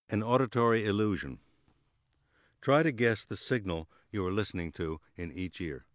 An auditory illusion. Try to guess the signal you are listening to in each ear.